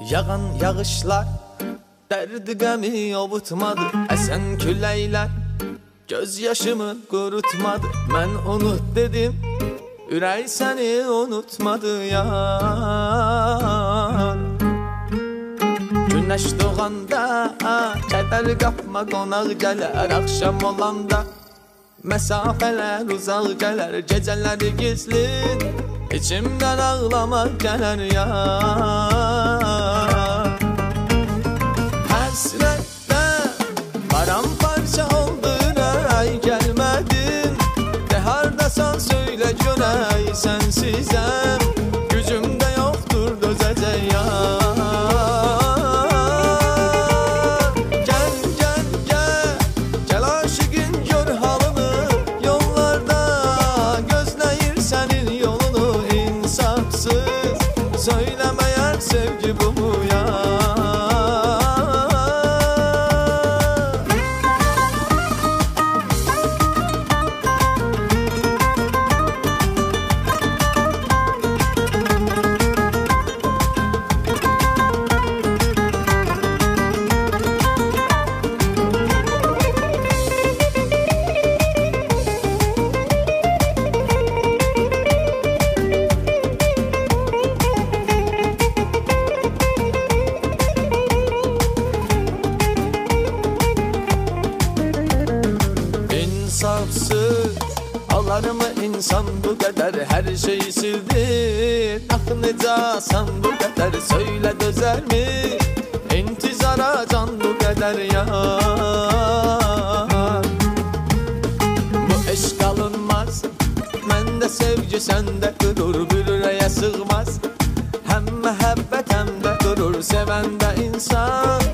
Yağan yağışlar derdi qəmi ovutmadı. Əsən küləklər gözyaşımı qurutmadı. Mən unut dedim, ürək səni unutmadı yar. Güneş doğanda kədər qapma qonaq gələr. Axşam olanda məsafələr uzaq gələr. Gecələri gizli içimdən ağlamaq gələr yar. Həsrətdə paramparça oldu ürək, gəlmədin. De hardasan söylə görək, sənsizəm gücümdə yoxdur dözəcək yar. Söylemeyər sevgi bu mu ya? İnsafsız alarımı insan bu qədər, hər şeyi sildi. Axı necə asan bu qədər, söylə dözərmi intizara can bu qədər yar. Bu eşq alınmaz, məndə sevgi səndə qürur, bir ürəyə sığmaz. Həm məhəbbət həm də qürur, sevəndə insan